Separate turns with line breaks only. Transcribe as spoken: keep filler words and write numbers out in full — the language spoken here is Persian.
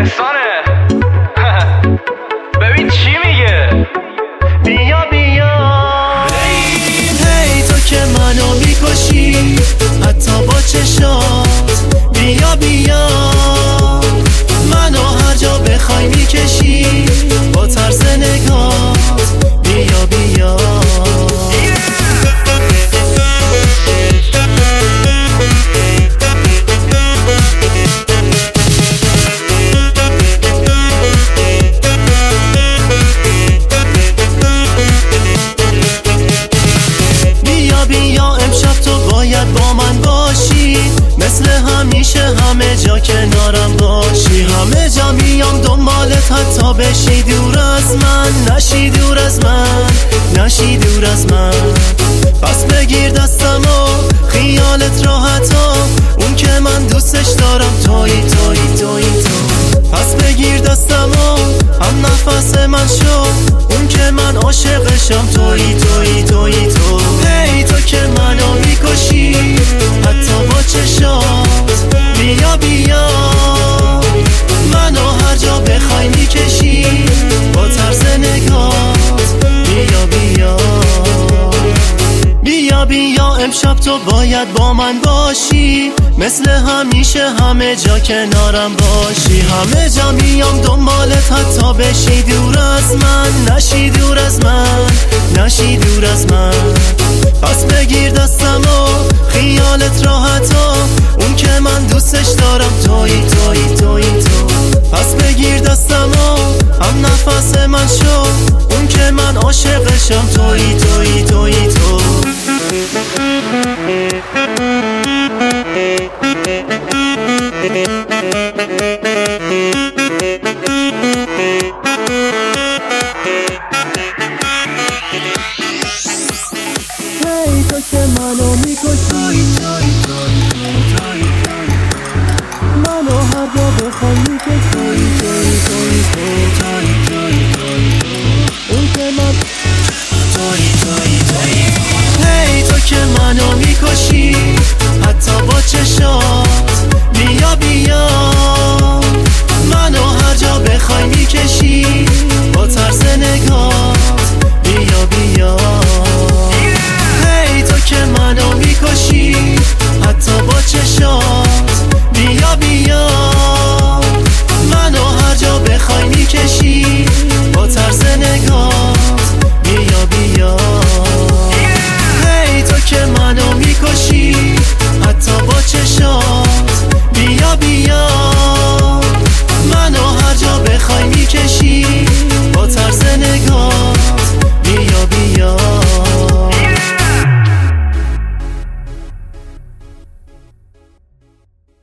انسانه. ببین چی میگه. بیا بیا
هی هی تو که منو میکشی حتی با چشات. بیا بیا منو هر جا بخوای میکشی با طرز نگات. بیا بیا با من باشی، مثل همیشه همه جا کنارم باشی. همه جا میام دنبالت حتی بشی دور از من. نشی دور از من، نشی دور از من. پس بگیر دستمو خیالت راحتا، اون که من دوستش دارم تویی تویی تویی تو. پس بگیر دستمو هم نفس من شو، اون که من عاشقشم تویی تویی تویی تو. هی تو که منو میکشی حتی با چشات. بیا بیا منو هر جا بخوای میکشی با طرز نگات. بیا بیا بیا بیا امشب تو باید با من باشی، مثل همیشه همه جا کنارم باشی. همه جا میام دنبالت حتی بشی دور از من. نشی دور از من، نشی دور از من. پس بگیر دستمو خیالت راحتا، اون که من دوستش دارم تویی تویی تویی تو. پس بگیر دستمو هم نفس من شو، اون که من عاشقشم تویی تویی تویی تو. هی تو که منو میکشی منو هر جا بخوای